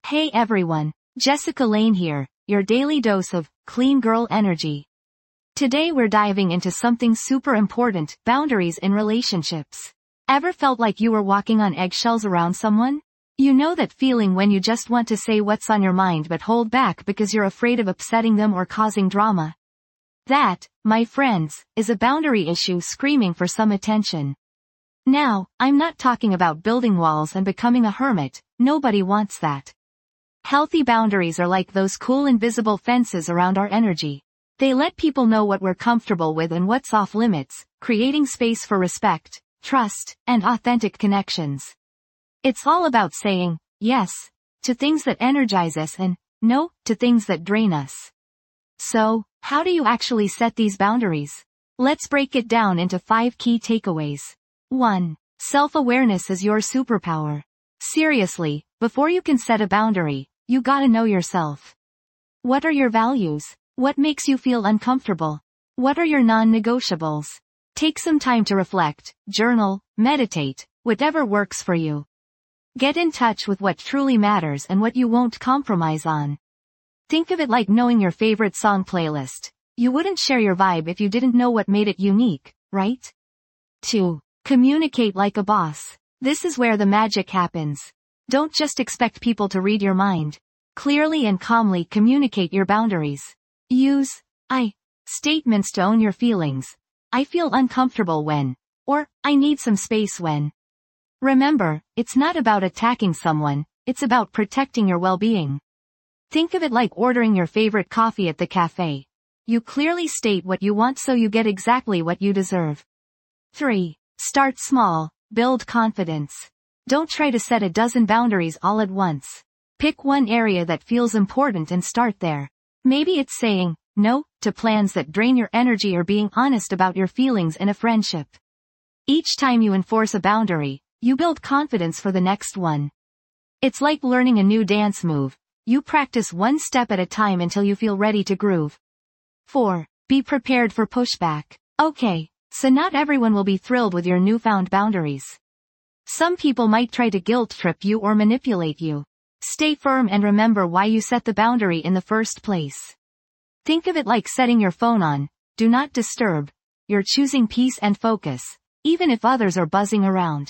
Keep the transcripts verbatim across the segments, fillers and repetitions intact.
Hey everyone, Jessica Lane here, your daily dose of clean girl energy. Today we're diving into something super important, boundaries in relationships. Ever felt like you were walking on eggshells around someone? You know that feeling when you just want to say what's on your mind but hold back because you're afraid of upsetting them or causing drama. That, my friends, is a boundary issue screaming for some attention. Now, I'm not talking about building walls and becoming a hermit, nobody wants that. Healthy boundaries are like those cool invisible fences around our energy. They let people know what we're comfortable with and what's off limits, creating space for respect, trust, and authentic connections. It's all about saying yes to things that energize us and no to things that drain us. So, how do you actually set these boundaries? Let's break it down into five key takeaways. one. Self-awareness is your superpower. Seriously, before you can set a boundary, you gotta know yourself. What are your values? What makes you feel uncomfortable? What are your non-negotiables? Take some time to reflect, journal, meditate, whatever works for you. Get in touch with what truly matters and what you won't compromise on. Think of it like knowing your favorite song playlist. You wouldn't share your vibe if you didn't know what made it unique, right? two. Communicate like a boss. This is where the magic happens. Don't just expect people to read your mind. Clearly and calmly communicate your boundaries. Use I statements to own your feelings. I feel uncomfortable when, or I need some space when. Remember, it's not about attacking someone, it's about protecting your well-being. Think of it like ordering your favorite coffee at the cafe. You clearly state what you want so you get exactly what you deserve. three. Start small, build confidence. Don't try to set a dozen boundaries all at once. Pick one area that feels important and start there. Maybe it's saying no to plans that drain your energy or being honest about your feelings in a friendship. Each time you enforce a boundary, you build confidence for the next one. It's like learning a new dance move. You practice one step at a time until you feel ready to groove. four. Be prepared for pushback. Okay, so not everyone will be thrilled with your newfound boundaries. Some people might try to guilt trip you or manipulate you. Stay firm and remember why you set the boundary in the first place. Think of it like setting your phone on do not disturb. You're choosing peace and focus, even if others are buzzing around.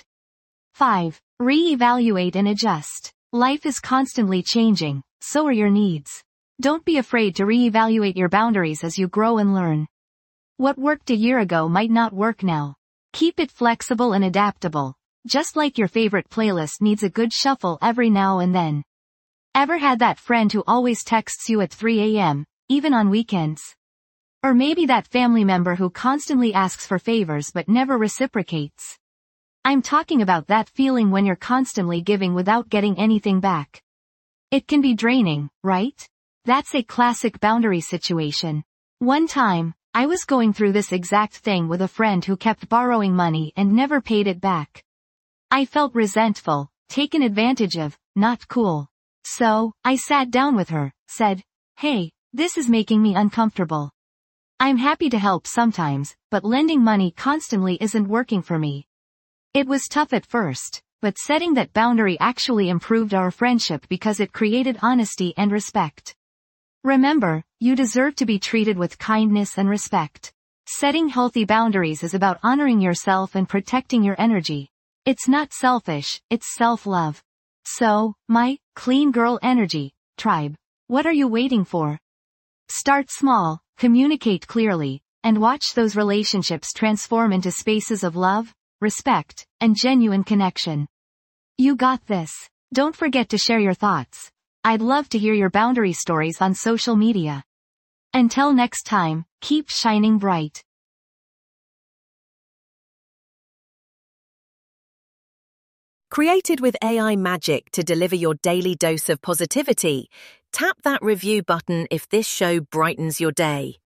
five. Re-evaluate and adjust. Life is constantly changing, so are your needs. Don't be afraid to re-evaluate your boundaries as you grow and learn. What worked a year ago might not work now. Keep it flexible and adaptable. Just like your favorite playlist needs a good shuffle every now and then. Ever had that friend who always texts you at three a m, even on weekends? Or maybe that family member who constantly asks for favors but never reciprocates. I'm talking about that feeling when you're constantly giving without getting anything back. It can be draining, right? That's a classic boundary situation. One time, I was going through this exact thing with a friend who kept borrowing money and never paid it back. I felt resentful, taken advantage of, not cool. So, I sat down with her, said, "Hey, this is making me uncomfortable. I'm happy to help sometimes, but lending money constantly isn't working for me." It was tough at first, but setting that boundary actually improved our friendship because it created honesty and respect. Remember, you deserve to be treated with kindness and respect. Setting healthy boundaries is about honoring yourself and protecting your energy. It's not selfish, it's self-love. So, my clean girl energy tribe, what are you waiting for? Start small, communicate clearly, and watch those relationships transform into spaces of love, respect, and genuine connection. You got this. Don't forget to share your thoughts. I'd love to hear your boundary stories on social media. Until next time, keep shining bright. Created with A I magic to deliver your daily dose of positivity, tap that review button if this show brightens your day.